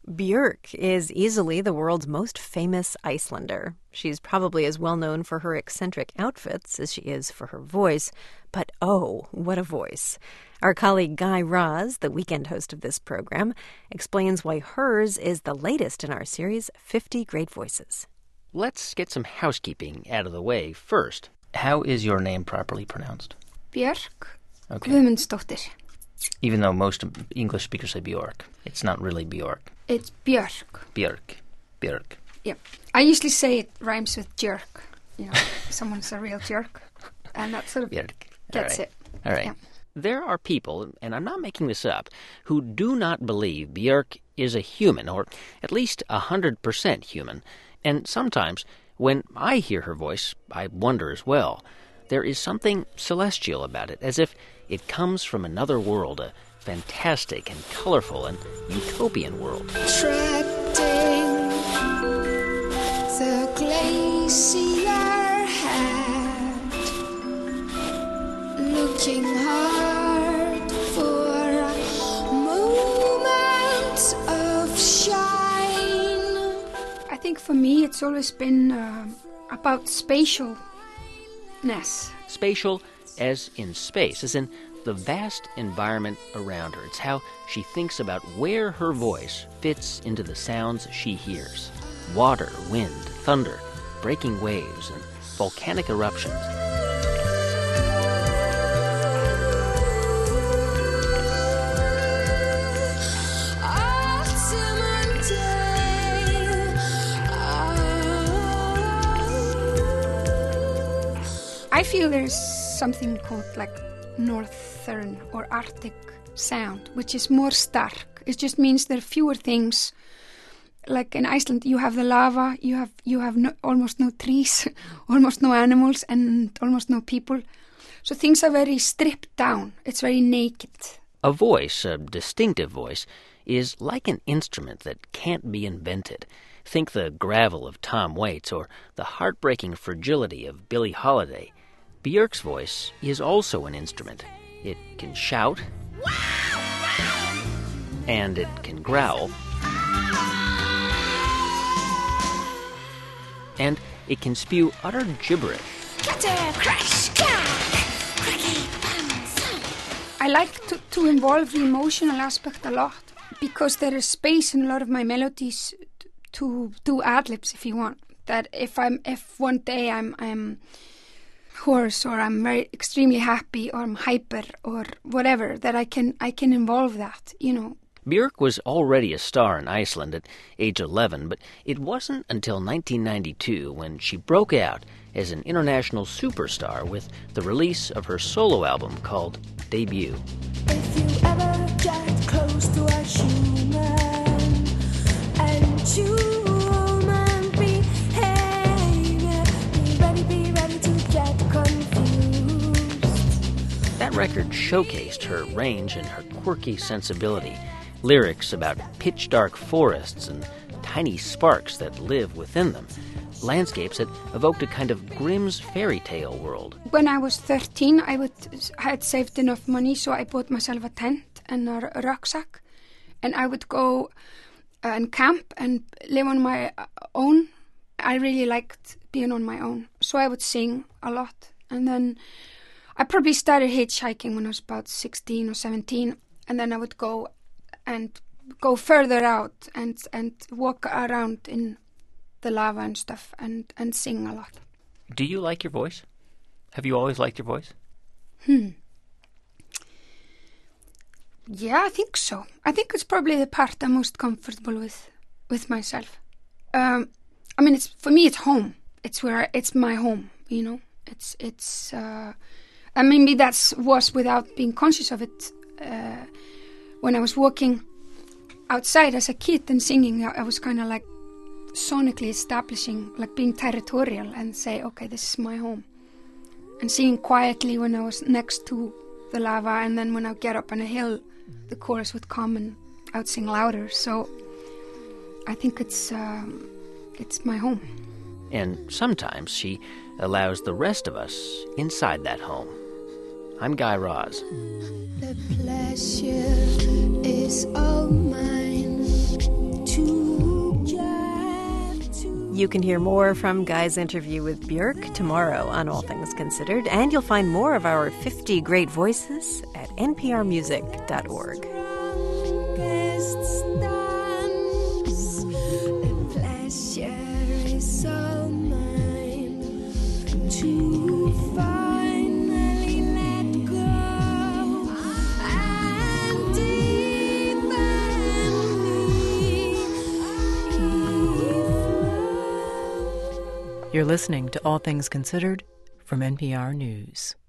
Björk is easily the world's most famous Icelander. She's probably as well known for her eccentric outfits as she is for her voice. But oh, what a voice. Our colleague Guy Raz, the weekend host of this program, explains why hers is the latest in our series, 50 Great Voices. Let's get some housekeeping out of the way first. How is your name properly pronounced? Björk Guðmundsdóttir. Even though most English speakers say Björk, it's not really Björk. It's Björk. Björk. Yep. I usually say it rhymes with jerk. You know, someone's a real jerk. And that sort of gets it. All right. Yeah. There are people, and I'm not making this up, who do not believe Björk is a human, or at least 100% human. And sometimes, when I hear her voice, I wonder as well. There is something celestial about it, as if it comes from another world, a fantastic and colorful and utopian world. Treading the glacier head, looking hard for moments of shine. I think for me it's always been about spatialness. Spatial as in space, as in the vast environment around her. It's how she thinks about where her voice fits into the sounds she hears. Water, wind, thunder, breaking waves, and volcanic eruptions. I feel there's something called like northern or Arctic sound, which is more stark. It just means there are fewer things. Like in Iceland, you have the lava, you have almost no trees, almost no animals, and almost no people. So things are very stripped down. It's very naked. A voice, a distinctive voice, is like an instrument that can't be invented. Think the gravel of Tom Waits or the heartbreaking fragility of Billie Holiday. Björk's voice is also an instrument. It can shout, and it can growl, and it can spew utter gibberish. I like to involve the emotional aspect a lot because there is space in a lot of my melodies to do ad-libs if you want. That if one day I'm hoarse or I'm very extremely happy or I'm hyper or whatever, that I can involve that, you know. Björk was already a star in Iceland at age 11, but it wasn't until 1992 when she broke out as an international superstar with the release of her solo album called Debut. If you ever get close to a human and human behavior, be ready to get confused. That record showcased her range and her quirky sensibility. Lyrics about pitch-dark forests and tiny sparks that live within them. Landscapes that evoked a kind of Grimm's fairy tale world. When I was 13, I had saved enough money, so I bought myself a tent and a rucksack. And I would go and camp and live on my own. I really liked being on my own, so I would sing a lot. And then I probably started hitchhiking when I was about 16 or 17. And then I would go further out and walk around in the lava and stuff and sing a lot. Do you like your voice? Have you always liked your voice? Yeah, I think so. I think it's probably the part I'm most comfortable with myself. I mean, for me, it's home. It's my home, you know. It's and maybe was without being conscious of it. When I was walking outside as a kid and singing, I was kind of like sonically establishing, like being territorial and say, okay, this is my home. And singing quietly when I was next to the lava, and then when I would get up on a hill, the chorus would come and I would sing louder. So I think it's my home. And sometimes she allows the rest of us inside that home. I'm Guy Raz. The pleasure is all mine to You can hear more from Guy's interview with Björk tomorrow on All Things Considered, and you'll find more of our 50 great voices at nprmusic.org. You're listening to All Things Considered from NPR News.